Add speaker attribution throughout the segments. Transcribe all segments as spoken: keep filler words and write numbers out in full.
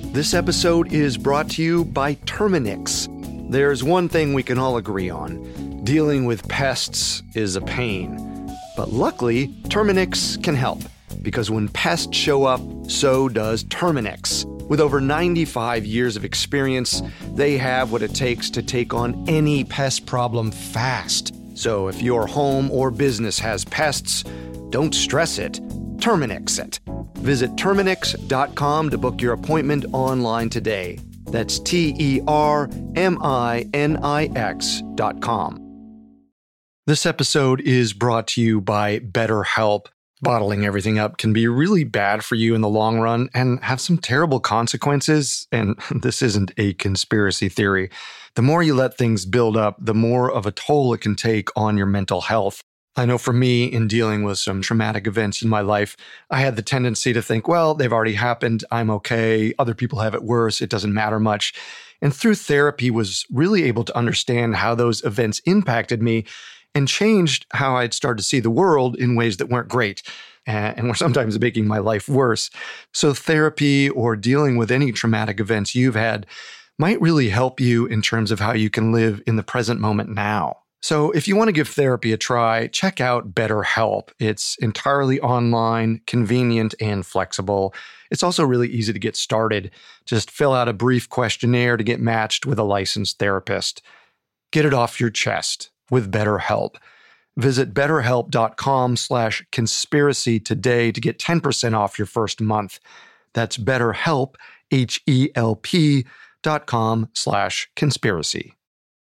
Speaker 1: This episode is brought to you by Terminix. There's one thing we can all agree on. Dealing with pests is a pain. But luckily, Terminix can help. Because when pests show up, so does Terminix. With over ninety-five years of experience, they have what it takes to take on any pest problem fast. So if your home or business has pests, don't stress it. Terminix it. Visit Terminix dot com to book your appointment online today. That's T E R M I N I X dot com. This episode is brought to you by BetterHelp. Bottling everything up can be really bad for you in the long run and have some terrible consequences. And this isn't a conspiracy theory. The more you let things build up, the more of a toll it can take on your mental health. I know for me, in dealing with some traumatic events in my life, I had the tendency to think, well, they've already happened. I'm okay. Other people have it worse. It doesn't matter much. And through therapy, was really able to understand how those events impacted me and changed how I'd started to see the world in ways that weren't great and were sometimes making my life worse. So therapy or dealing with any traumatic events you've had might really help you in terms of how you can live in the present moment now. So if you want to give therapy a try, check out BetterHelp. It's entirely online, convenient, and flexible. It's also really easy to get started. Just fill out a brief questionnaire to get matched with a licensed therapist. Get it off your chest with BetterHelp. Visit betterhelp.com slash conspiracy today to get ten percent off your first month. That's BetterHelp, H E L P dot com slash conspiracy.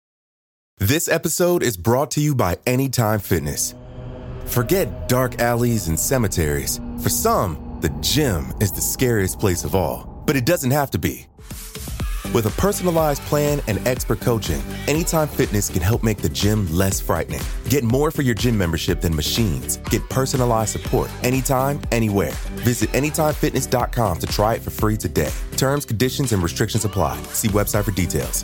Speaker 2: This episode is brought to you by Anytime Fitness. Forget dark alleys and cemeteries. For some, the gym is the scariest place of all, but it doesn't have to be. With a personalized plan and expert coaching, Anytime Fitness can help make the gym less frightening. Get more for your gym membership than machines. Get personalized support anytime, anywhere. Visit anytime fitness dot com to try it for free today. Terms, conditions, and restrictions apply. See website for details.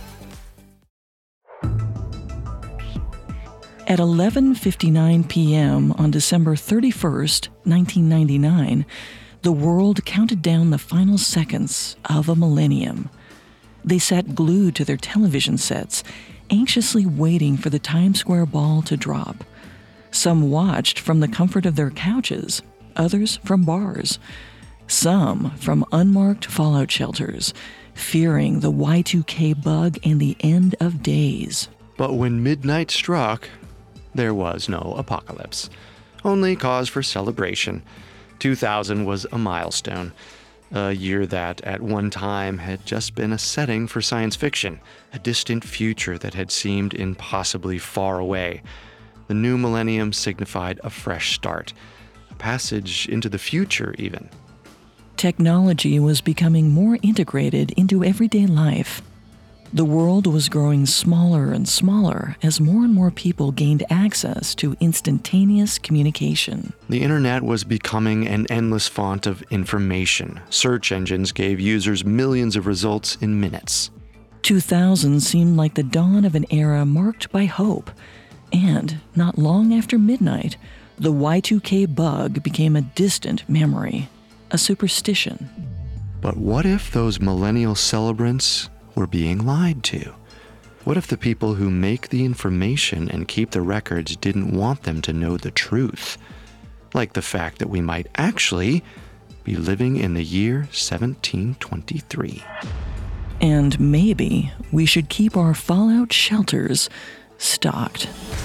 Speaker 3: At eleven fifty-nine p.m. on December thirty-first, nineteen ninety-nine, the world counted down the final seconds of a millennium. They sat glued to their television sets, anxiously waiting for the Times Square ball to drop. Some watched from the comfort of their couches, others from bars. Some from unmarked fallout shelters, fearing the Y two K bug and the end of days.
Speaker 1: But when midnight struck, there was no apocalypse. Only cause for celebration. two thousand was a milestone. A year that, at one time, had just been a setting for science fiction. A distant future that had seemed impossibly far away. The new millennium signified a fresh start. A passage into the future, even.
Speaker 3: Technology was becoming more integrated into everyday life. The world was growing smaller and smaller as more and more people gained access to instantaneous communication.
Speaker 1: The internet was becoming an endless font of information. Search engines gave users millions of results in minutes.
Speaker 3: two thousand seemed like the dawn of an era marked by hope. And, not long after midnight, the Y two K bug became a distant memory, a superstition.
Speaker 1: But what if those millennial celebrants were being lied to? What if the people who make the information and keep the records didn't want them to know the truth? Like the fact that we might actually be living in the year seventeen twenty-three.
Speaker 3: And maybe we should keep our fallout shelters stocked.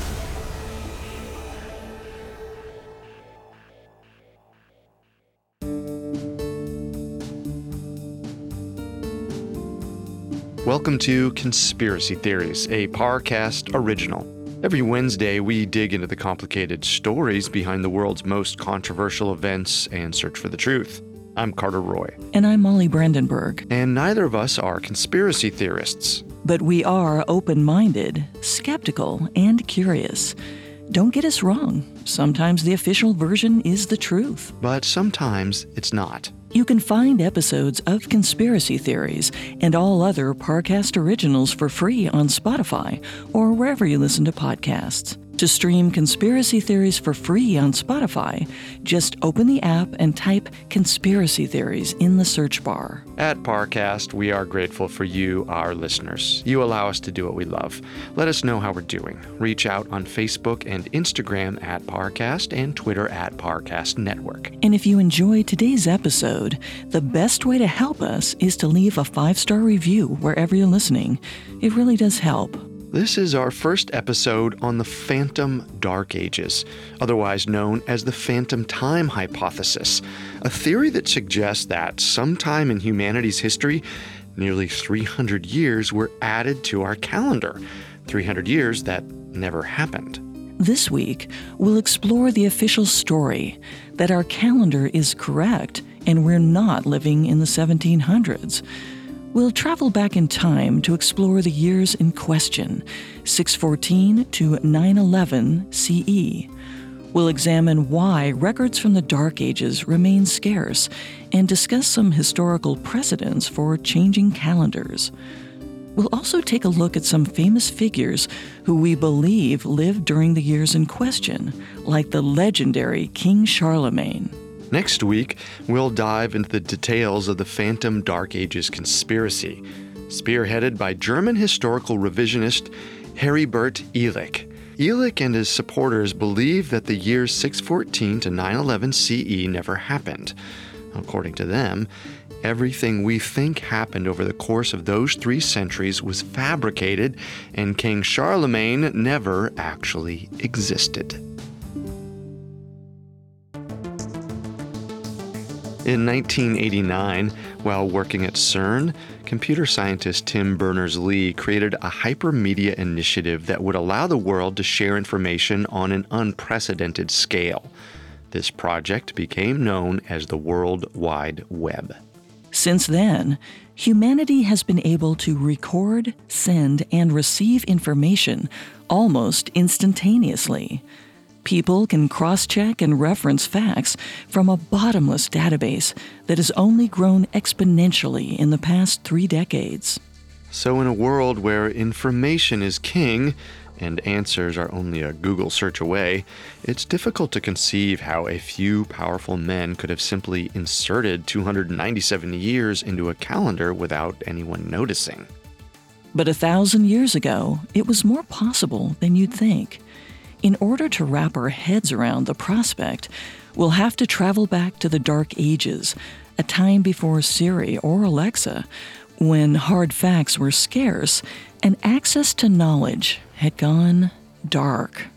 Speaker 1: Welcome to Conspiracy Theories, a Parcast original. Every Wednesday, we dig into the complicated stories behind the world's most controversial events and search for the truth. I'm Carter Roy.
Speaker 3: And I'm Molly Brandenburg.
Speaker 1: And neither of us are conspiracy theorists.
Speaker 3: But we are open-minded, skeptical, and curious. Don't get us wrong. Sometimes the official version is the truth.
Speaker 1: But sometimes it's not.
Speaker 3: You can find episodes of Conspiracy Theories and all other Parcast originals for free on Spotify or wherever you listen to podcasts. To stream Conspiracy Theories for free on Spotify, just open the app and type Conspiracy Theories in the search bar.
Speaker 1: At Parcast, we are grateful for you, our listeners. You allow us to do what we love. Let us know how we're doing. Reach out on Facebook and Instagram at Parcast and Twitter at Parcast Network.
Speaker 3: And if you enjoyed today's episode, the best way to help us is to leave a five-star review wherever you're listening. It really does help.
Speaker 1: This is our first episode on the Phantom Dark Ages, otherwise known as the Phantom Time Hypothesis, a theory that suggests that sometime in humanity's history, nearly three hundred years were added to our calendar, three hundred years that never happened.
Speaker 3: This week, we'll explore the official story that our calendar is correct and we're not living in the seventeen hundreds. We'll travel back in time to explore the years in question, six fourteen to nine eleven C E. We'll examine why records from the Dark Ages remain scarce and discuss some historical precedents for changing calendars. We'll also take a look at some famous figures who we believe lived during the years in question, like the legendary King Charlemagne.
Speaker 1: Next week, we'll dive into the details of the Phantom Dark Ages conspiracy, spearheaded by German historical revisionist Heribert Ehlich. Ehlich and his supporters believe that the years six fourteen to nine eleven C E never happened. According to them, everything we think happened over the course of those three centuries was fabricated, and King Charlemagne never actually existed. In nineteen eighty-nine, while working at CERN, computer scientist Tim Berners-Lee created a hypermedia initiative that would allow the world to share information on an unprecedented scale. This project became known as the World Wide Web.
Speaker 3: Since then, humanity has been able to record, send, and receive information almost instantaneously. People can cross-check and reference facts from a bottomless database that has only grown exponentially in the past three decades.
Speaker 1: So in a world where information is king and answers are only a Google search away, it's difficult to conceive how a few powerful men could have simply inserted two hundred ninety-seven years into a calendar without anyone noticing.
Speaker 3: But a thousand years ago, it was more possible than you'd think. In order to wrap our heads around the prospect, we'll have to travel back to the Dark Ages, a time before Siri or Alexa, when hard facts were scarce and access to knowledge had gone dark.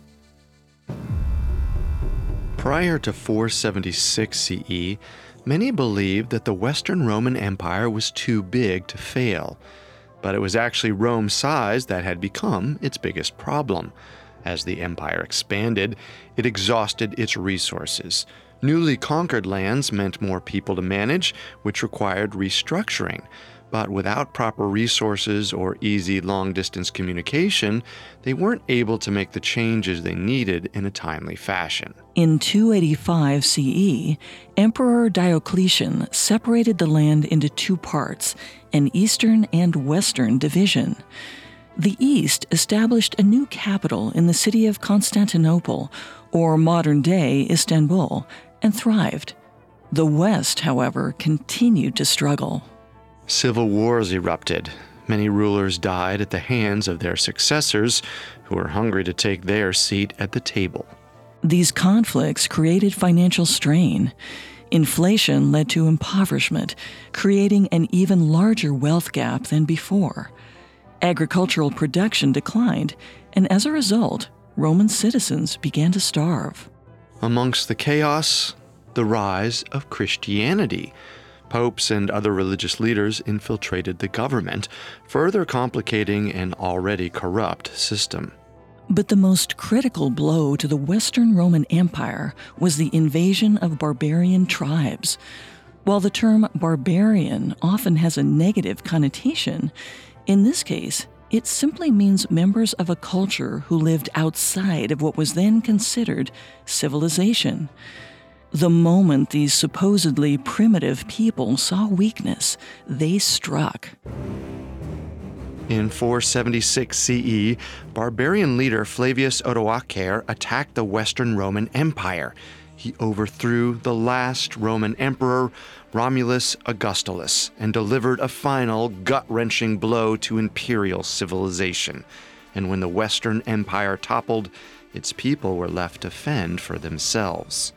Speaker 1: Prior to four seventy-six C E, many believed that the Western Roman Empire was too big to fail, but it was actually Rome's size that had become its biggest problem. As the empire expanded, it exhausted its resources. Newly conquered lands meant more people to manage, which required restructuring. But without proper resources or easy long-distance communication, they weren't able to make the changes they needed in a timely fashion.
Speaker 3: In two eighty-five C E, Emperor Diocletian separated the land into two parts, an eastern and western division. The East established a new capital in the city of Constantinople, or modern-day Istanbul, and thrived. The West, however, continued to struggle.
Speaker 1: Civil wars erupted. Many rulers died at the hands of their successors, who were hungry to take their seat at the table.
Speaker 3: These conflicts created financial strain. Inflation led to impoverishment, creating an even larger wealth gap than before. Agricultural production declined, and as a result, Roman citizens began to starve.
Speaker 1: Amongst the chaos, the rise of Christianity. Popes and other religious leaders infiltrated the government, further complicating an already corrupt system.
Speaker 3: But the most critical blow to the Western Roman Empire was the invasion of barbarian tribes. While the term barbarian often has a negative connotation, in this case, it simply means members of a culture who lived outside of what was then considered civilization. The moment these supposedly primitive people saw weakness, they struck.
Speaker 1: In four seventy-six C E, barbarian leader Flavius Odoacer attacked the Western Roman Empire. He overthrew the last Roman emperor, Romulus Augustulus, and delivered a final gut-wrenching blow to imperial civilization. And when the Western Empire toppled, its people were left to fend for themselves.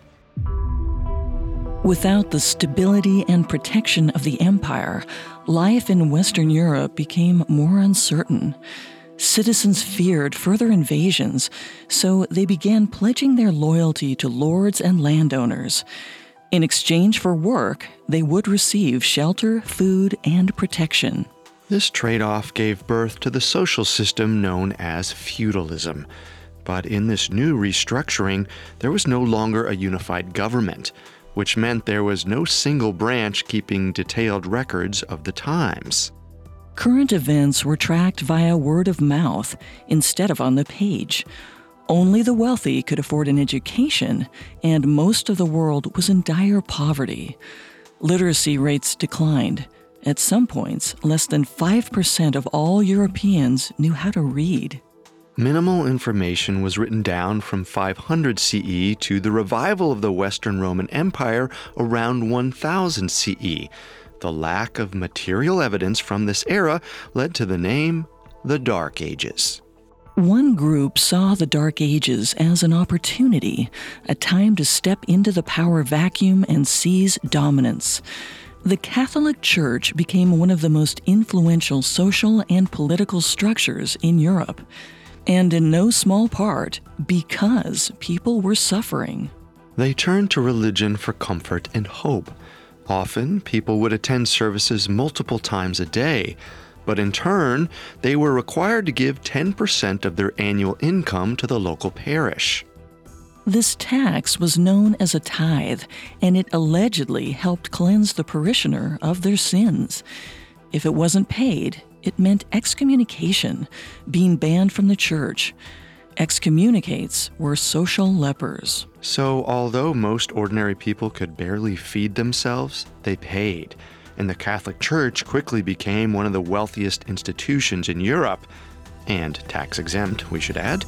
Speaker 3: Without the stability and protection of the empire, life in Western Europe became more uncertain. Citizens feared further invasions, so they began pledging their loyalty to lords and landowners. In exchange for work, they would receive shelter, food, and protection.
Speaker 1: This trade-off gave birth to the social system known as feudalism. But in this new restructuring, there was no longer a unified government, which meant there was no single branch keeping detailed records of the times.
Speaker 3: Current events were tracked via word of mouth instead of on the page. Only the wealthy could afford an education, and most of the world was in dire poverty. Literacy rates declined. At some points, less than five percent of all Europeans knew how to read.
Speaker 1: Minimal information was written down from five hundred C E to the revival of the Western Roman Empire around one thousand C E. The lack of material evidence from this era led to the name the Dark Ages.
Speaker 3: One group saw the Dark Ages as an opportunity, a time to step into the power vacuum and seize dominance. The Catholic Church became one of the most influential social and political structures in Europe. And in no small part, because people were suffering.
Speaker 1: They turned to religion for comfort and hope. Often, people would attend services multiple times a day, but in turn, they were required to give ten percent of their annual income to the local parish.
Speaker 3: This tax was known as a tithe, and it allegedly helped cleanse the parishioner of their sins. If it wasn't paid, it meant excommunication, being banned from the church. Excommunicates were social lepers.
Speaker 1: So, although most ordinary people could barely feed themselves, they paid. And the Catholic Church quickly became one of the wealthiest institutions in Europe, and tax-exempt, we should add.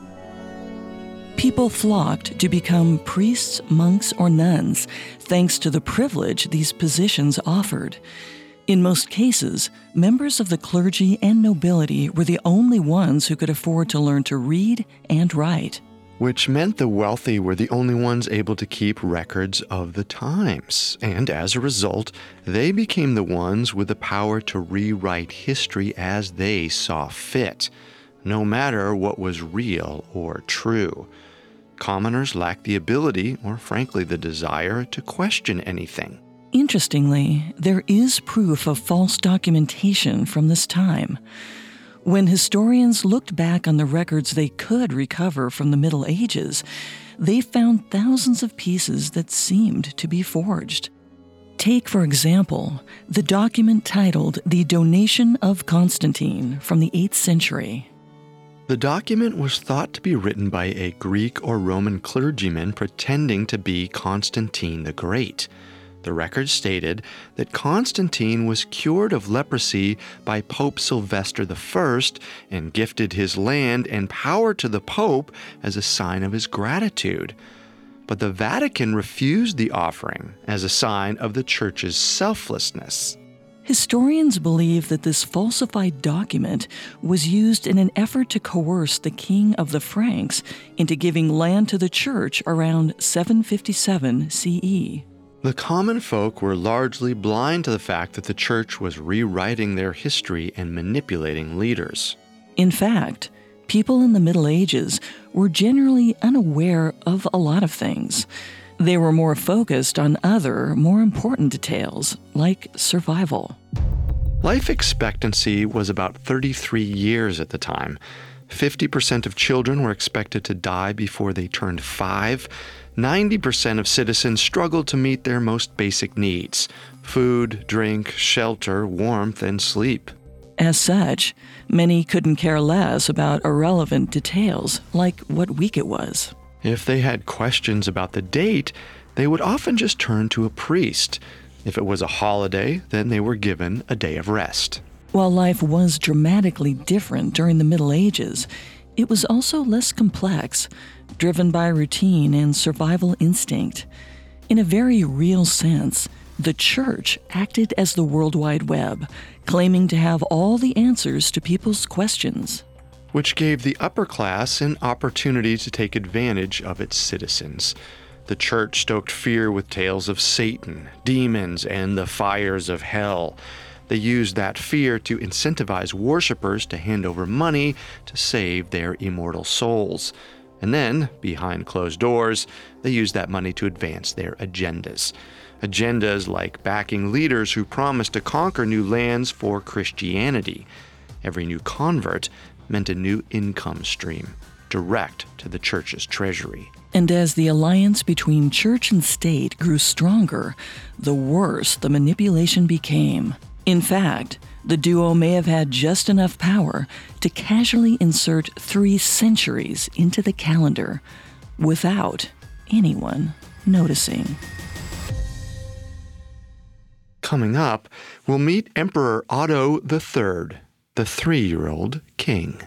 Speaker 3: People flocked to become priests, monks, or nuns, thanks to the privilege these positions offered. In most cases, members of the clergy and nobility were the only ones who could afford to learn to read and write.
Speaker 1: Which meant the wealthy were the only ones able to keep records of the times. And as a result, they became the ones with the power to rewrite history as they saw fit, no matter what was real or true. Commoners lacked the ability, or frankly the desire, to question anything.
Speaker 3: Interestingly, there is proof of false documentation from this time. When historians looked back on the records they could recover from the Middle Ages, they found thousands of pieces that seemed to be forged. Take, for example, the document titled The Donation of Constantine from the eighth century.
Speaker 1: The document was thought to be written by a Greek or Roman clergyman pretending to be Constantine the Great. The record stated that Constantine was cured of leprosy by Pope Sylvester the First and gifted his land and power to the Pope as a sign of his gratitude. But the Vatican refused the offering as a sign of the Church's selflessness.
Speaker 3: Historians believe that this falsified document was used in an effort to coerce the king of the Franks into giving land to the Church around seven fifty-seven C E.
Speaker 1: The common folk were largely blind to the fact that the Church was rewriting their history and manipulating leaders.
Speaker 3: In fact, people in the Middle Ages were generally unaware of a lot of things. They were more focused on other, more important details, like survival.
Speaker 1: Life expectancy was about thirty-three years at the time. fifty percent of children were expected to die before they turned five. ninety percent of citizens struggled to meet their most basic needs: food, drink, shelter, warmth, and sleep.
Speaker 3: As such, many couldn't care less about irrelevant details, like what week it was.
Speaker 1: If they had questions about the date, they would often just turn to a priest. If it was a holiday, then they were given a day of rest.
Speaker 3: While life was dramatically different during the Middle Ages, it was also less complex, driven by routine and survival instinct. In a very real sense, the Church acted as the World Wide Web, claiming to have all the answers to people's questions.
Speaker 1: Which gave the upper class an opportunity to take advantage of its citizens. The Church stoked fear with tales of Satan, demons, and the fires of hell. They used that fear to incentivize worshippers to hand over money to save their immortal souls. And then, behind closed doors, they used that money to advance their agendas. Agendas like backing leaders who promised to conquer new lands for Christianity. Every new convert meant a new income stream, direct to the Church's treasury.
Speaker 3: And as the alliance between church and state grew stronger, the worse the manipulation became. In fact, the duo may have had just enough power to casually insert three centuries into the calendar without anyone noticing.
Speaker 1: Coming up, we'll meet Emperor Otto the Third, the three-year-old king.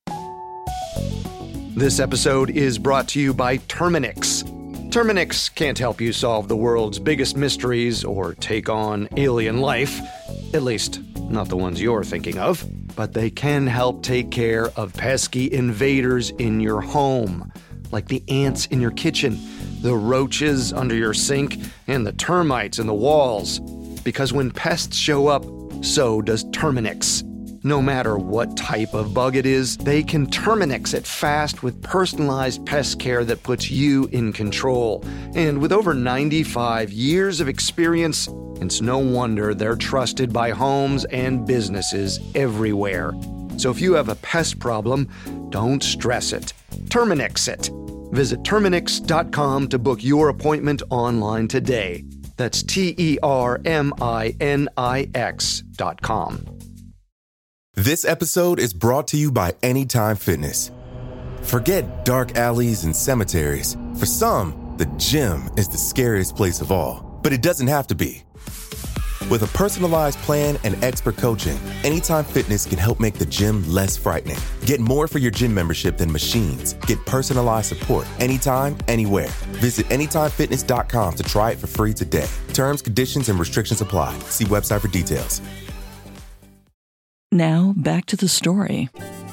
Speaker 1: This episode is brought to you by Terminix. Terminix can't help you solve the world's biggest mysteries or take on alien life, at least not the ones you're thinking of, but they can help take care of pesky invaders in your home, like the ants in your kitchen, the roaches under your sink, and the termites in the walls. Because when pests show up, so does Terminix. No matter what type of bug it is, they can Terminix it fast with personalized pest care that puts you in control. And with over ninety-five years of experience, it's no wonder they're trusted by homes and businesses everywhere. So if you have a pest problem, don't stress it. Terminix it. Visit Terminix dot com to book your appointment online today. That's T E R M I N I X dot com.
Speaker 2: This episode is brought to you by Anytime Fitness. Forget dark alleys and cemeteries. For some, the gym is the scariest place of all, but it doesn't have to be. With a personalized plan and expert coaching, Anytime Fitness can help make the gym less frightening. Get more for your gym membership than machines. Get personalized support anytime, anywhere. Visit Anytime Fitness dot com to try it for free today. Terms, conditions, and restrictions apply. See website for details.
Speaker 3: Now, back to the story.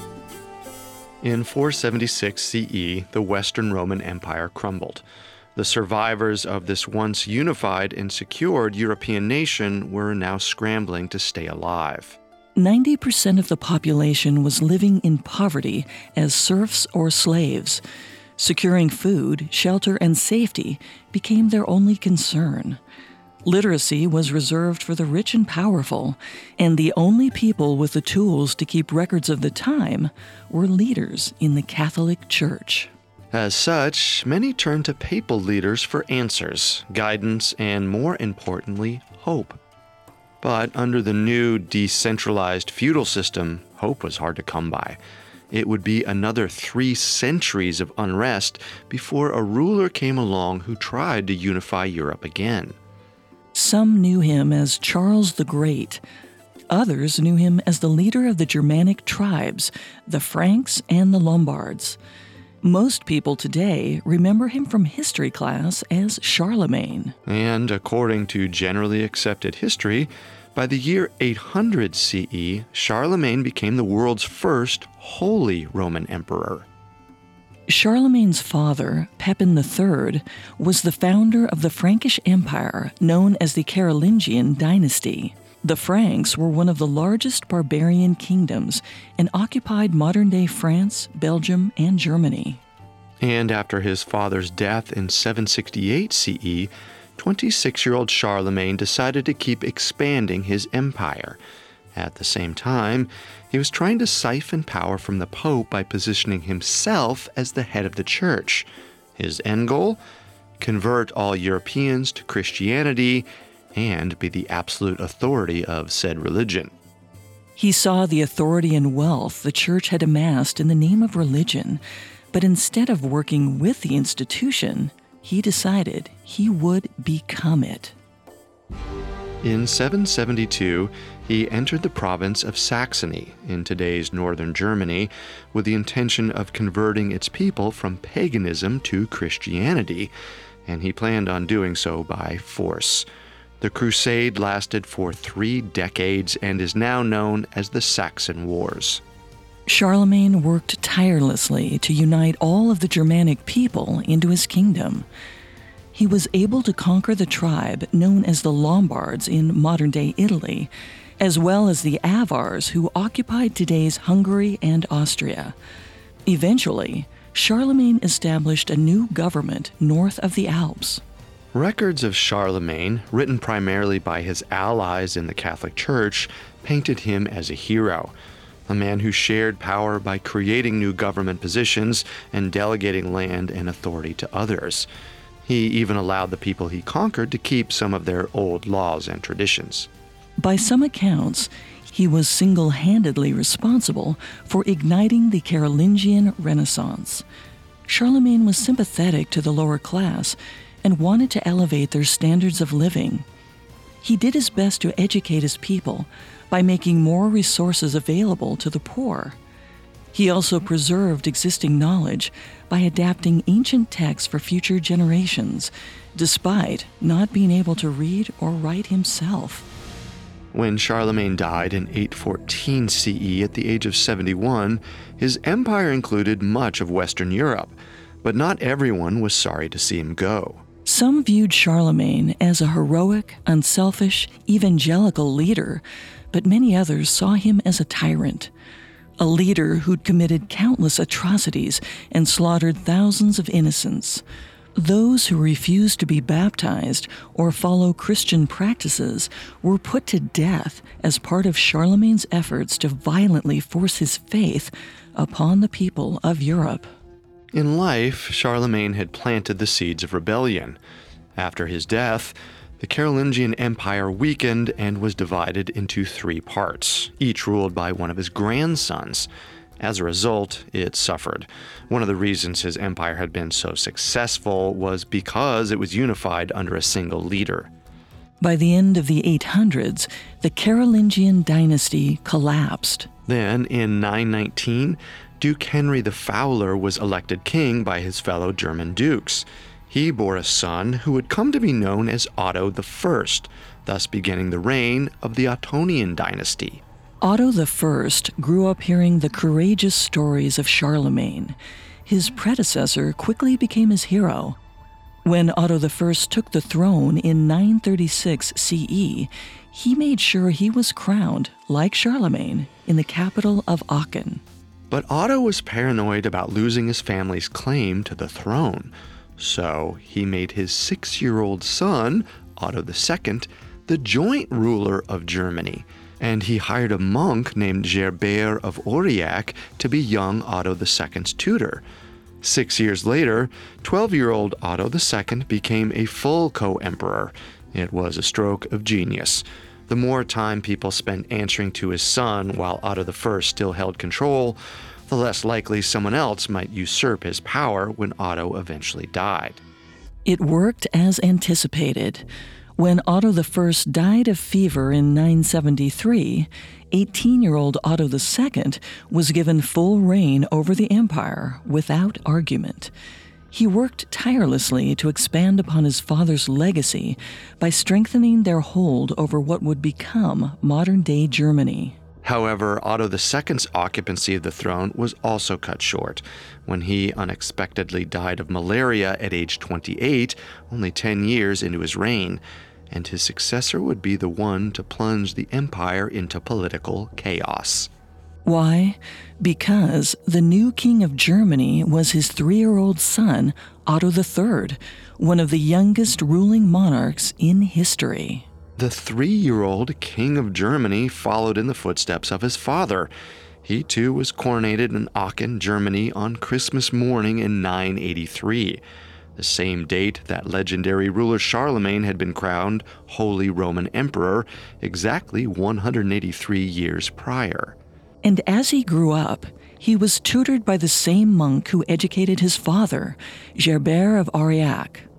Speaker 1: In four seventy-six C E, the Western Roman Empire crumbled. The survivors of this once unified and secured European nation were now scrambling to stay alive.
Speaker 3: ninety percent of the population was living in poverty as serfs or slaves. Securing food, shelter, and safety became their only concern. Literacy was reserved for the rich and powerful, and the only people with the tools to keep records of the time were leaders in the Catholic Church.
Speaker 1: As such, many turned to papal leaders for answers, guidance, and more importantly, hope. But under the new decentralized feudal system, hope was hard to come by. It would be another three centuries of unrest before a ruler came along who tried to unify Europe again.
Speaker 3: Some knew him as Charles the Great. Others knew him as the leader of the Germanic tribes, the Franks and the Lombards. Most people today remember him from history class as Charlemagne.
Speaker 1: And according to generally accepted history, by the year eight hundred C E, Charlemagne became the world's first Holy Roman Emperor.
Speaker 3: Charlemagne's father, Pepin the Third, was the founder of the Frankish Empire, known as the Carolingian dynasty. The Franks were one of the largest barbarian kingdoms and occupied modern-day France, Belgium, and Germany.
Speaker 1: And after his father's death in seven sixty-eight C E, twenty-six-year-old Charlemagne decided to keep expanding his empire. At the same time, he was trying to siphon power from the Pope by positioning himself as the head of the Church. His end goal? Convert all Europeans to Christianity and be the absolute authority of said religion.
Speaker 3: He saw the authority and wealth the Church had amassed in the name of religion, but instead of working with the institution, he decided he would become it.
Speaker 1: In seven seventy-two, he entered the province of Saxony in today's northern Germany with the intention of converting its people from paganism to Christianity, and he planned on doing so by force. The crusade lasted for three decades and is now known as the Saxon Wars.
Speaker 3: Charlemagne worked tirelessly to unite all of the Germanic people into his kingdom. He was able to conquer the tribe known as the Lombards in modern-day Italy, as well as the Avars who occupied today's Hungary and Austria. Eventually, Charlemagne established a new government north of the Alps.
Speaker 1: Records of Charlemagne, written primarily by his allies in the Catholic Church, painted him as a hero, a man who shared power by creating new government positions and delegating land and authority to others. He even allowed the people he conquered to keep some of their old laws and traditions.
Speaker 3: By some accounts, he was single-handedly responsible for igniting the Carolingian Renaissance. Charlemagne was sympathetic to the lower class and wanted to elevate their standards of living. He did his best to educate his people by making more resources available to the poor. He also preserved existing knowledge by adapting ancient texts for future generations, despite not being able to read or write himself.
Speaker 1: When Charlemagne died in eight fourteen C E at the age of seventy-one, his empire included much of Western Europe, but not everyone was sorry to see him go.
Speaker 3: Some viewed Charlemagne as a heroic, unselfish, evangelical leader, but many others saw him as a tyrant, a leader who'd committed countless atrocities and slaughtered thousands of innocents. Those who refused to be baptized or follow Christian practices were put to death as part of Charlemagne's efforts to violently force his faith upon the people of Europe.
Speaker 1: In life, Charlemagne had planted the seeds of rebellion. After his death, the Carolingian Empire weakened and was divided into three parts, each ruled by one of his grandsons. As a result, it suffered. One of the reasons his empire had been so successful was because it was unified under a single leader.
Speaker 3: By the end of the eight hundreds, the Carolingian dynasty collapsed.
Speaker 1: Then, in nine nineteen, Duke Henry the Fowler was elected king by his fellow German dukes. He bore a son who would come to be known as Otto the First, thus beginning the reign of the Ottonian dynasty.
Speaker 3: Otto the First grew up hearing the courageous stories of Charlemagne. His predecessor quickly became his hero. When Otto the First took the throne in nine thirty-six C E, he made sure he was crowned, like Charlemagne, in the capital of Aachen.
Speaker 1: But Otto was paranoid about losing his family's claim to the throne. So he made his six-year-old son, Otto the Second, the joint ruler of Germany, and he hired a monk named Gerbert of Aurillac to be young Otto the Second's tutor. Six years later, twelve-year-old Otto the Second became a full co-emperor. It was a stroke of genius. The more time people spent answering to his son while Otto the First still held control, the less likely someone else might usurp his power when Otto eventually died.
Speaker 3: It worked as anticipated. When Otto the First died of fever in nine seventy-three, eighteen-year-old Otto the Second was given full reign over the empire without argument. He worked tirelessly to expand upon his father's legacy by strengthening their hold over what would become modern-day Germany.
Speaker 1: However, Otto the Second's occupancy of the throne was also cut short when he unexpectedly died of malaria at age twenty-eight, only ten years into his reign, and his successor would be the one to plunge the empire into political chaos.
Speaker 3: Why? Because the new king of Germany was his three-year-old son, Otto the Third, one of the youngest ruling monarchs in history.
Speaker 1: The three-year-old king of Germany followed in the footsteps of his father. He too was coronated in Aachen, Germany on Christmas morning in nine eighty-three, the same date that legendary ruler Charlemagne had been crowned Holy Roman Emperor exactly one hundred eighty-three years prior.
Speaker 3: And as he grew up, he was tutored by the same monk who educated his father, Gerbert of Aurillac.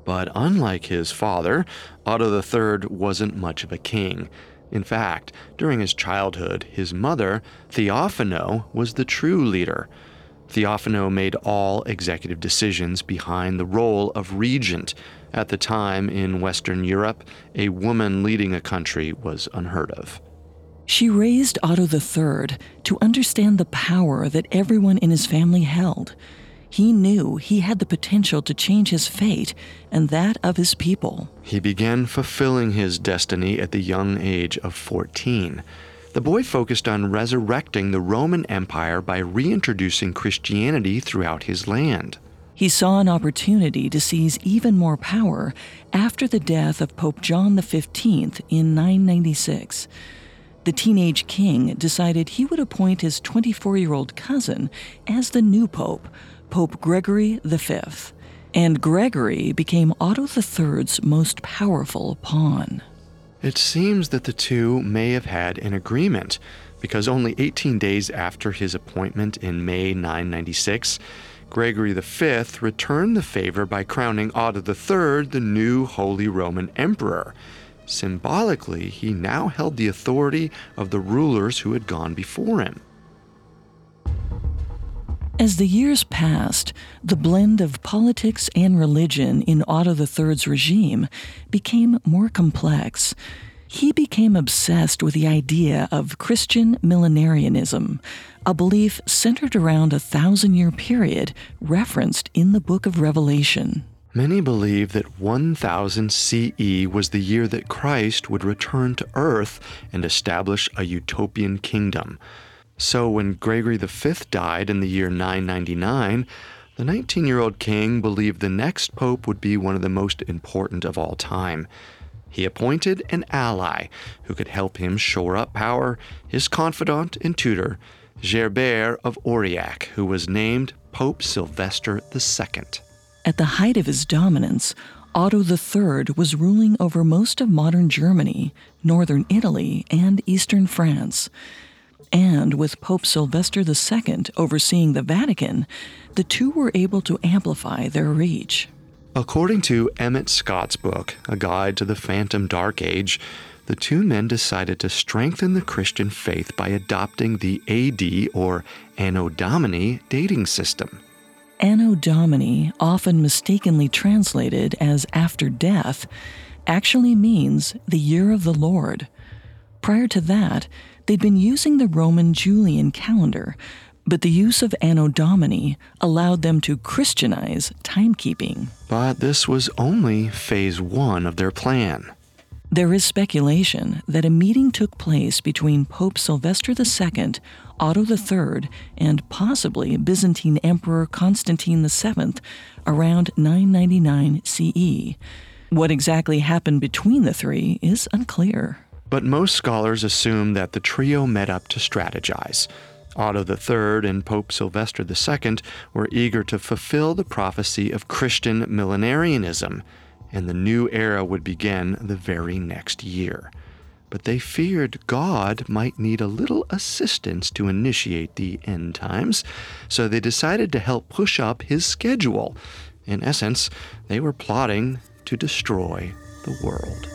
Speaker 1: But unlike his father, Otto the Third wasn't much of a king. In fact, during his childhood, his mother, Theophano, was the true leader. Theophano made all executive decisions behind the role of regent. At the time, in Western Europe, a woman leading a country was unheard of.
Speaker 3: She raised Otto the Third to understand the power that everyone in his family held. He knew he had the potential to change his fate and that of his people.
Speaker 1: He began fulfilling his destiny at the young age of fourteen. The boy focused on resurrecting the Roman Empire by reintroducing Christianity throughout his land.
Speaker 3: He saw an opportunity to seize even more power after the death of Pope John the Fifteenth in nine ninety-six. The teenage king decided he would appoint his twenty-four-year-old cousin as the new pope, Pope Gregory the Fifth, and Gregory became Otto the Third's most powerful pawn.
Speaker 1: It seems that the two may have had an agreement, because only eighteen days after his appointment in May nine ninety-six, Gregory the Fifth returned the favor by crowning Otto the Third the new Holy Roman Emperor. Symbolically, he now held the authority of the rulers who had gone before him.
Speaker 3: As the years passed, the blend of politics and religion in Otto the Third's regime became more complex. He became obsessed with the idea of Christian millenarianism, a belief centered around a thousand-year period referenced in the Book of Revelation.
Speaker 1: Many believe that one thousand C E was the year that Christ would return to Earth and establish a utopian kingdom. So when Gregory the Fifth died in the year nine ninety-nine, the nineteen-year-old king believed the next pope would be one of the most important of all time. He appointed an ally who could help him shore up power, his confidant and tutor, Gerbert of Aurillac, who was named Pope Sylvester the Second.
Speaker 3: At the height of his dominance, Otto the Third was ruling over most of modern Germany, northern Italy, and eastern France. And with Pope Sylvester the Second overseeing the Vatican, the two were able to amplify their reach.
Speaker 1: According to Emmett Scott's book, A Guide to the Phantom Dark Age, the two men decided to strengthen the Christian faith by adopting the A D or Anno Domini dating system.
Speaker 3: Anno Domini, often mistakenly translated as after death, actually means the year of the Lord. Prior to that, they'd been using the Roman Julian calendar, but the use of Anno Domini allowed them to Christianize timekeeping.
Speaker 1: But this was only phase one of their plan.
Speaker 3: There is speculation that a meeting took place between Pope Sylvester the Second, Otto the Third, and possibly Byzantine Emperor Constantine the Seventh around nine ninety-nine C E. What exactly happened between the three is unclear.
Speaker 1: But most scholars assume that the trio met up to strategize. Otto the Third and Pope Sylvester the Second were eager to fulfill the prophecy of Christian millenarianism, and the new era would begin the very next year. But they feared God might need a little assistance to initiate the end times, so they decided to help push up his schedule. In essence, they were plotting to destroy the world.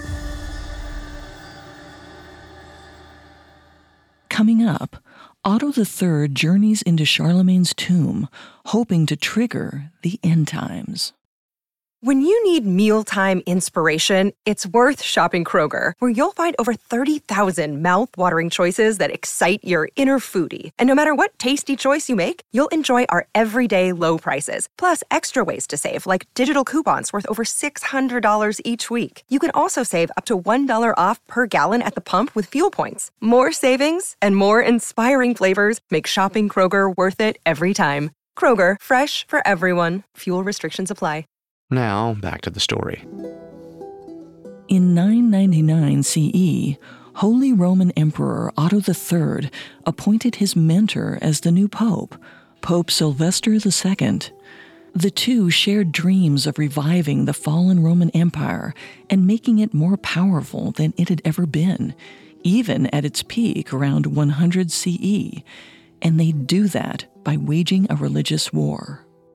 Speaker 3: Coming up, Otto the Third journeys into Charlemagne's tomb, hoping to trigger the end times.
Speaker 4: When you need mealtime inspiration, it's worth shopping Kroger, where you'll find over thirty thousand mouth-watering choices that excite your inner foodie. And no matter what tasty choice you make, you'll enjoy our everyday low prices, plus extra ways to save, like digital coupons worth over six hundred dollars each week. You can also save up to one dollar off per gallon at the pump with fuel points. More savings and more inspiring flavors make shopping Kroger worth it every time. Kroger, fresh for everyone. Fuel restrictions apply.
Speaker 1: Now, back to the story.
Speaker 3: In nine ninety-nine C E, Holy Roman Emperor Otto the Third appointed his mentor as the new pope, Pope Sylvester the Second. The two shared dreams of reviving the fallen Roman Empire and making it more powerful than it had ever been, even at its peak around one hundred C E, and they'd do that by waging a religious war.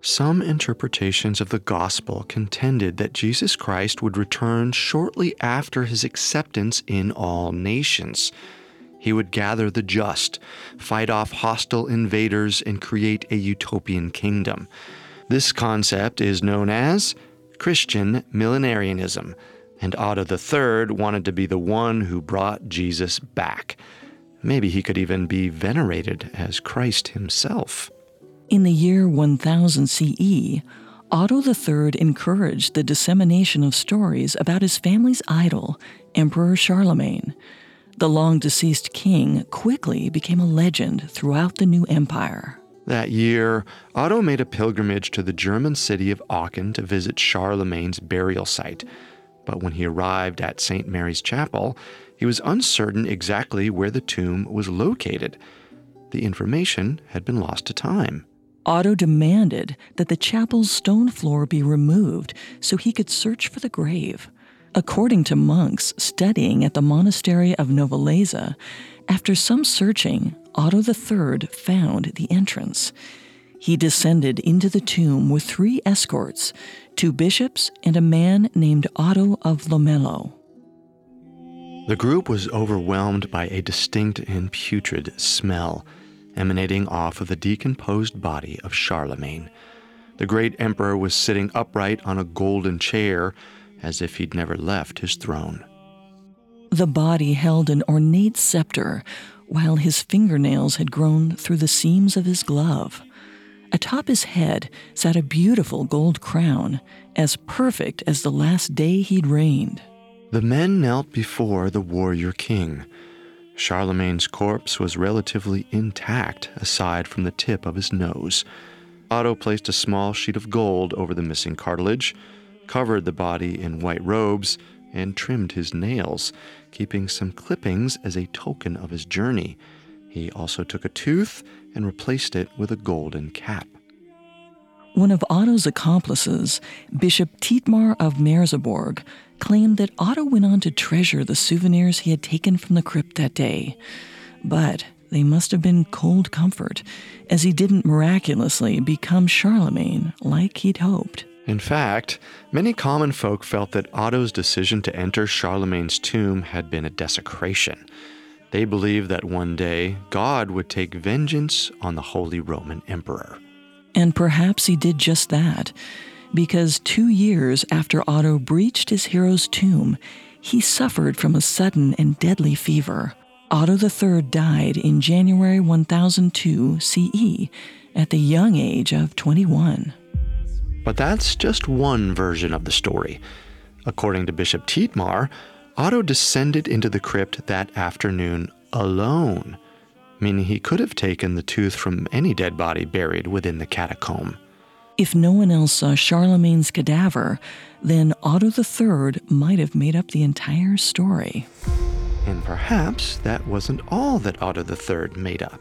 Speaker 1: Some interpretations of the gospel contended that Jesus Christ would return shortly after his acceptance in all nations. He would gather the just, fight off hostile invaders, and create a utopian kingdom. This concept is known as Christian millenarianism, and Otto the Third wanted to be the one who brought Jesus back. Maybe he could even be venerated as Christ himself.
Speaker 3: In the year one thousand C E, Otto the Third encouraged the dissemination of stories about his family's idol, Emperor Charlemagne. The long-deceased king quickly became a legend throughout the new empire.
Speaker 1: That year, Otto made a pilgrimage to the German city of Aachen to visit Charlemagne's burial site. But when he arrived at Saint Mary's Chapel, he was uncertain exactly where the tomb was located. The information had been lost to time.
Speaker 3: Otto demanded that the chapel's stone floor be removed so he could search for the grave. According to monks studying at the monastery of Novalesa, after some searching, Otto the Third found the entrance. He descended into the tomb with three escorts, two bishops and a man named Otto of Lomello.
Speaker 1: The group was overwhelmed by a distinct and putrid smell emanating off of the decomposed body of Charlemagne. The great emperor was sitting upright on a golden chair, as if he'd never left his throne.
Speaker 3: The body held an ornate scepter, while his fingernails had grown through the seams of his glove. Atop his head sat a beautiful gold crown, as perfect as the last day he'd reigned.
Speaker 1: The men knelt before the warrior king. Charlemagne's corpse was relatively intact, aside from the tip of his nose. Otto placed a small sheet of gold over the missing cartilage, covered the body in white robes, and trimmed his nails, keeping some clippings as a token of his journey. He also took a tooth and replaced it with a golden cap.
Speaker 3: One of Otto's accomplices, Bishop Tietmar of Merseburg, claimed that Otto went on to treasure the souvenirs he had taken from the crypt that day. But they must have been cold comfort, as he didn't miraculously become Charlemagne like he'd hoped.
Speaker 1: In fact, many common folk felt that Otto's decision to enter Charlemagne's tomb had been a desecration. They believed that one day God would take vengeance on the Holy Roman Emperor.
Speaker 3: And perhaps he did just that, because two years after Otto breached his hero's tomb, he suffered from a sudden and deadly fever. Otto the Third died in January one thousand two C E at the young age of twenty-one.
Speaker 1: But that's just one version of the story. According to Bishop Tietmar, Otto descended into the crypt that afternoon alone, meaning he could have taken the tooth from any dead body buried within the catacomb.
Speaker 3: If no one else saw Charlemagne's cadaver, then Otto the Third might have made up the entire story.
Speaker 1: And perhaps that wasn't all that Otto the Third made up.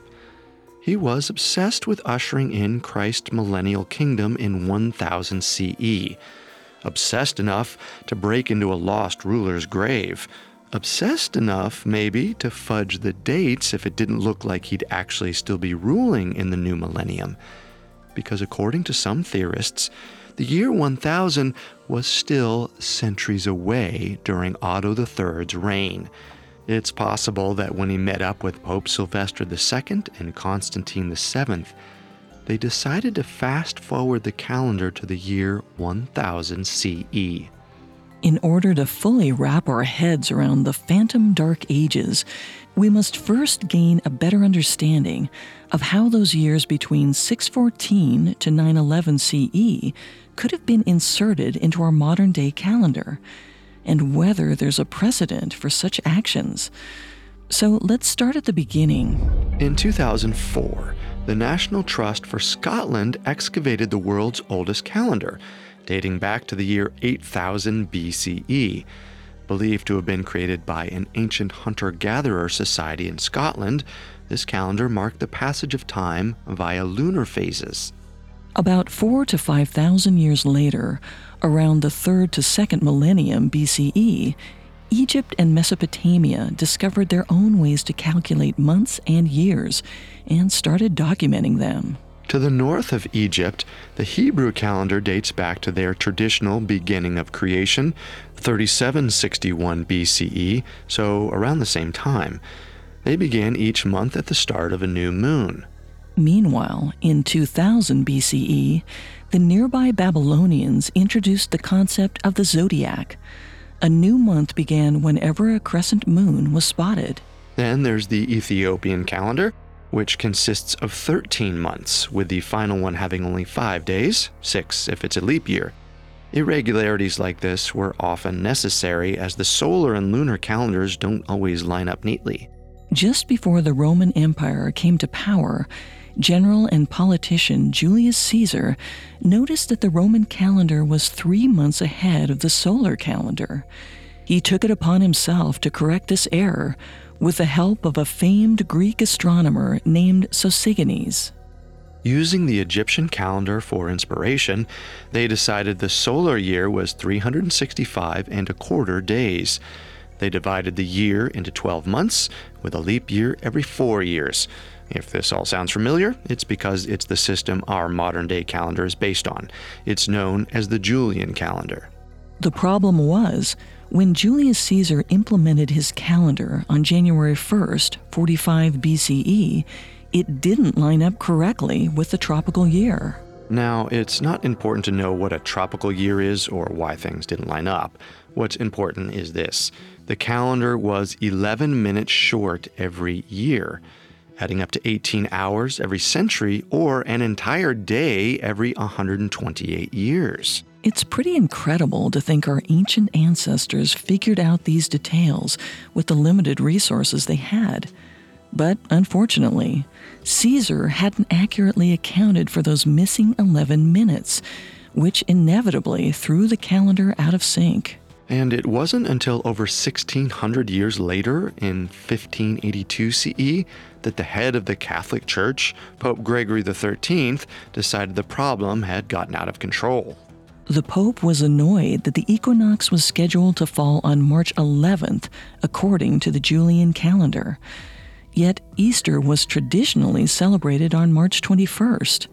Speaker 1: He was obsessed with ushering in Christ's millennial kingdom in one thousand C E. Obsessed enough to break into a lost ruler's grave. Obsessed enough, maybe, to fudge the dates if it didn't look like he'd actually still be ruling in the new millennium. Because according to some theorists, the year one thousand was still centuries away during Otto the Third's reign. It's possible that when he met up with Pope Sylvester the Second and Constantine the Seventh, they decided to fast-forward the calendar to the year one thousand C E.
Speaker 3: In order to fully wrap our heads around the phantom dark ages, we must first gain a better understanding of how those years between six fourteen to nine eleven C E could have been inserted into our modern-day calendar, and whether there's a precedent for such actions. So let's start at the beginning.
Speaker 1: In two thousand four, the National Trust for Scotland excavated the world's oldest calendar, dating back to the year eight thousand B C E. Believed to have been created by an ancient hunter-gatherer society in Scotland, this calendar marked the passage of time via lunar phases.
Speaker 3: About four to five thousand years later, around the third to second millennium B C E, Egypt and Mesopotamia discovered their own ways to calculate months and years and started documenting them.
Speaker 1: To the north of Egypt, the Hebrew calendar dates back to their traditional beginning of creation, thirty-seven sixty-one B C E, so around the same time. They began each month at the start of a new moon.
Speaker 3: Meanwhile, in two thousand B C E, the nearby Babylonians introduced the concept of the zodiac. A new month began whenever a crescent moon was spotted.
Speaker 1: Then there's the Ethiopian calendar, which consists of thirteen months, with the final one having only five days, six if it's a leap year. Irregularities like this were often necessary as the solar and lunar calendars don't always line up neatly.
Speaker 3: Just before the Roman Empire came to power, general and politician Julius Caesar noticed that the Roman calendar was three months ahead of the solar calendar. He took it upon himself to correct this error with the help of a famed Greek astronomer named Sosigenes.
Speaker 1: Using the Egyptian calendar for inspiration, they decided the solar year was three hundred sixty-five and a quarter days. They divided the year into twelve months, with a leap year every four years. If this all sounds familiar, it's because it's the system our modern-day calendar is based on. It's known as the Julian calendar.
Speaker 3: The problem was, when Julius Caesar implemented his calendar on January first, forty-five B C E, it didn't line up correctly with the tropical year.
Speaker 1: Now, it's not important to know what a tropical year is or why things didn't line up. What's important is this. The calendar was eleven minutes short every year, adding up to eighteen hours every century or an entire day every one hundred twenty-eight years.
Speaker 3: It's pretty incredible to think our ancient ancestors figured out these details with the limited resources they had. But unfortunately, Caesar hadn't accurately accounted for those missing eleven minutes, which inevitably threw the calendar out of sync.
Speaker 1: And it wasn't until over sixteen hundred years later, in fifteen eighty-two C E, that the head of the Catholic Church, Pope Gregory the thirteenth, decided the problem had gotten out of control.
Speaker 3: The Pope was annoyed that the equinox was scheduled to fall on March eleventh, according to the Julian calendar. Yet Easter was traditionally celebrated on March twenty-first.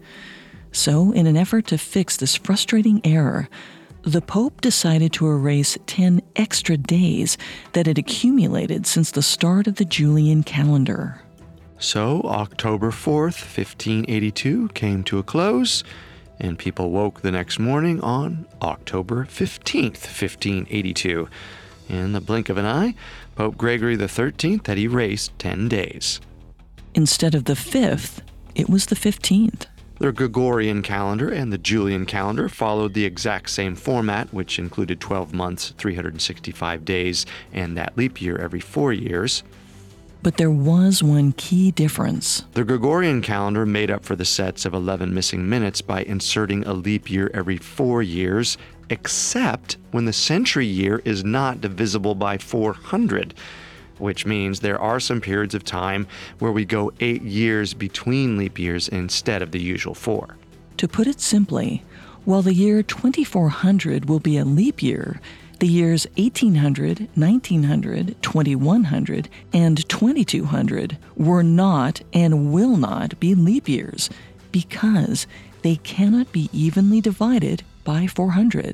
Speaker 3: So, in an effort to fix this frustrating error, the Pope decided to erase ten extra days that had accumulated since the start of the Julian calendar.
Speaker 1: So, October fourth, fifteen eighty-two came to a close, and people woke the next morning on October fifteenth, fifteen eighty-two. In the blink of an eye, Pope Gregory the thirteenth had erased ten days.
Speaker 3: Instead of the fifth, it was the fifteenth.
Speaker 1: The Gregorian calendar and the Julian calendar followed the exact same format, which included twelve months, three hundred sixty-five days, and that leap year every four years.
Speaker 3: But there was one key difference.
Speaker 1: The Gregorian calendar made up for the sets of eleven missing minutes by inserting a leap year every four years, except when the century year is not divisible by four hundred, which means there are some periods of time where we go eight years between leap years instead of the usual four.
Speaker 3: To put it simply, while the year twenty-four hundred will be a leap year, the years eighteen hundred, nineteen hundred, twenty-one hundred, and twenty-two hundred were not and will not be leap years because they cannot be evenly divided by four hundred.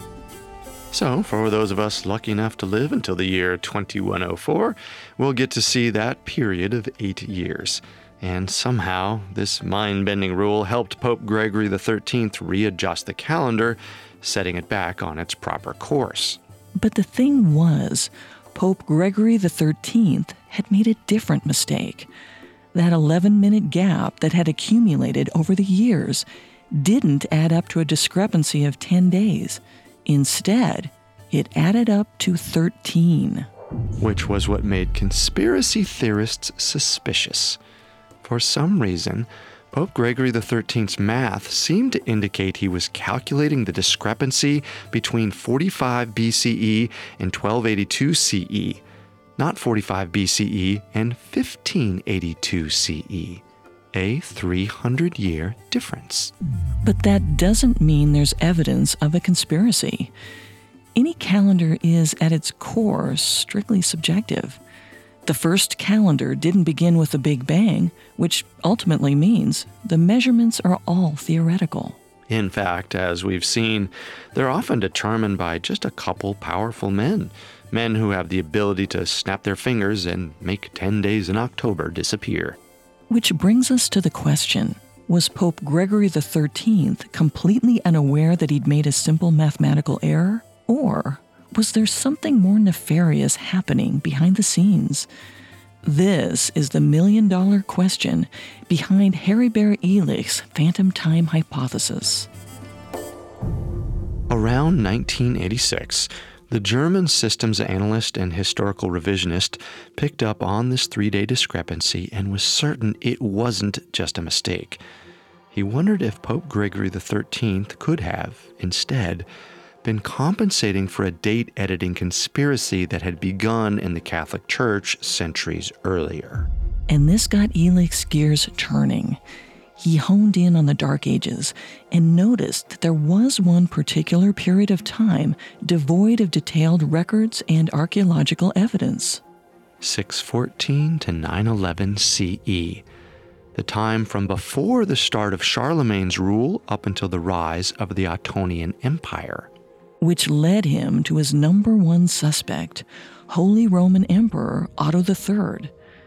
Speaker 1: So, for those of us lucky enough to live until the year twenty-one oh four, we'll get to see that period of eight years. And somehow, this mind-bending rule helped Pope Gregory the thirteenth readjust the calendar, setting it back on its proper course.
Speaker 3: But the thing was, Pope Gregory the thirteenth had made a different mistake. That eleven-minute gap that had accumulated over the years didn't add up to a discrepancy of ten days. Instead, it added up to thirteen.
Speaker 1: Which was what made conspiracy theorists suspicious. For some reason, Pope Gregory the thirteenth's math seemed to indicate he was calculating the discrepancy between forty-five B C E and twelve eighty-two C E, not forty-five B C E and fifteen eighty-two C E. A three hundred year difference.
Speaker 3: But that doesn't mean there's evidence of a conspiracy. Any calendar is, at its core, strictly subjective. The first calendar didn't begin with the Big Bang, which ultimately means the measurements are all theoretical.
Speaker 1: In fact, as we've seen, they're often determined by just a couple powerful men, men who have the ability to snap their fingers and make ten days in October disappear.
Speaker 3: Which brings us to the question, was Pope Gregory the thirteenth completely unaware that he'd made a simple mathematical error? Or was there something more nefarious happening behind the scenes? This is the million-dollar question behind Heribert Ehrlich's phantom time hypothesis.
Speaker 1: Around nineteen eighty-six, the German systems analyst and historical revisionist picked up on this three-day discrepancy and was certain it wasn't just a mistake. He wondered if Pope Gregory the thirteenth could have, instead, been compensating for a date-editing conspiracy that had begun in the Catholic Church centuries earlier.
Speaker 3: And this got Ehrlich's gears turning. He honed in on the Dark Ages and noticed that there was one particular period of time devoid of detailed records and archaeological evidence.
Speaker 1: six fourteen to nine eleven C E, the time from before the start of Charlemagne's rule up until the rise of the Ottonian Empire.
Speaker 3: Which led him to his number one suspect, Holy Roman Emperor Otto the Third.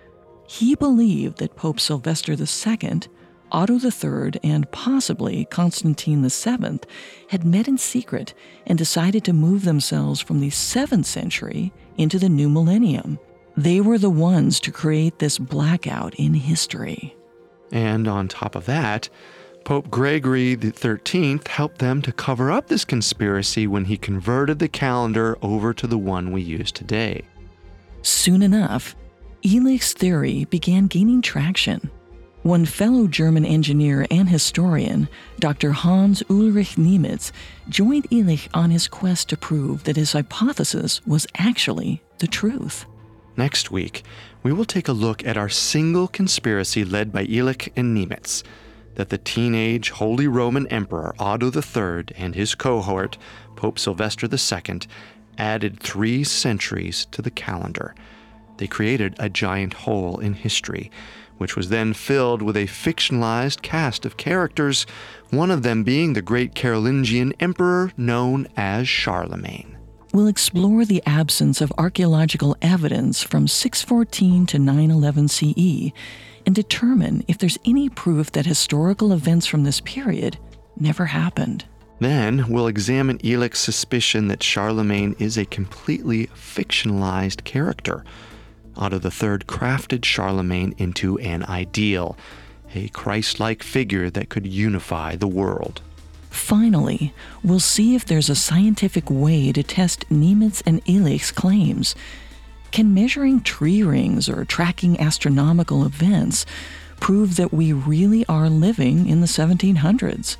Speaker 3: He believed that Pope Sylvester the Second, Otto the Third, and possibly Constantine the Seventh had met in secret and decided to move themselves from the seventh century into the new millennium. They were the ones to create this blackout in history.
Speaker 1: And on top of that, Pope Gregory the thirteenth helped them to cover up this conspiracy when he converted the calendar over to the one we use today.
Speaker 3: Soon enough, Ehrlich's theory began gaining traction. One fellow German engineer and historian, Doctor Hans Ulrich Niemitz, joined Ehrlich on his quest to prove that his hypothesis was actually the truth.
Speaker 1: Next week, we will take a look at our single conspiracy led by Ehrlich and Niemitz, that the teenage Holy Roman Emperor Otto the Third and his cohort, Pope Sylvester the Second, added three centuries to the calendar. They created a giant hole in history, which was then filled with a fictionalized cast of characters, one of them being the great Carolingian emperor known as Charlemagne.
Speaker 3: We'll explore the absence of archaeological evidence from six fourteen to nine eleven C E and determine if there's any proof that historical events from this period never happened.
Speaker 1: Then we'll examine Ehrlich's suspicion that Charlemagne is a completely fictionalized character. Otto the Third crafted Charlemagne into an ideal, a Christ-like figure that could unify the world.
Speaker 3: Finally, we'll see if there's a scientific way to test Niemitz and Ehrlich's claims. Can measuring tree rings or tracking astronomical events prove that we really are living in the seventeen hundreds?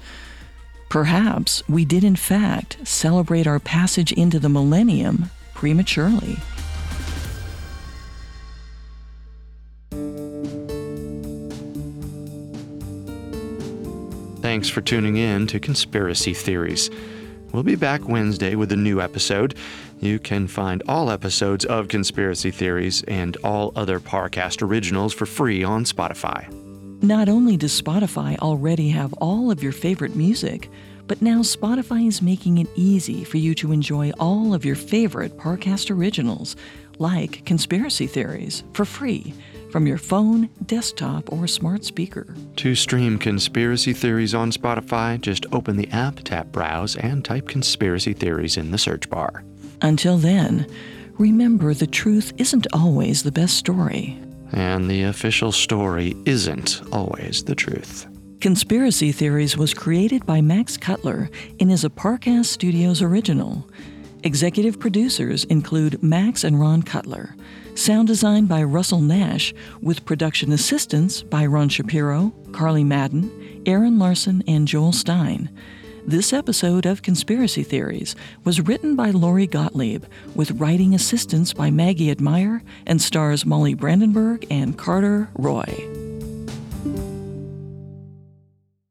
Speaker 3: Perhaps we did in fact celebrate our passage into the millennium prematurely.
Speaker 1: Thanks for tuning in to Conspiracy Theories. We'll be back Wednesday with a new episode. You can find all episodes of Conspiracy Theories and all other Parcast originals for free on Spotify.
Speaker 3: Not only does Spotify already have all of your favorite music, but now Spotify is making it easy for you to enjoy all of your favorite Parcast originals, like Conspiracy Theories, for free from your phone, desktop, or smart speaker.
Speaker 1: To stream Conspiracy Theories on Spotify, just open the app, tap Browse, and type Conspiracy Theories in the search bar.
Speaker 3: Until then, remember the truth isn't always the best story.
Speaker 1: And the official story isn't always the truth.
Speaker 3: Conspiracy Theories was created by Max Cutler and is a Parcast Studios original. Executive producers include Max and Ron Cutler. Sound design by Russell Nash, with production assistance by Ron Shapiro, Carly Madden, Aaron Larson, and Joel Stein. This episode of Conspiracy Theories was written by Lori Gottlieb, with writing assistance by Maggie Admire, and stars Molly Brandenburg and Carter Roy.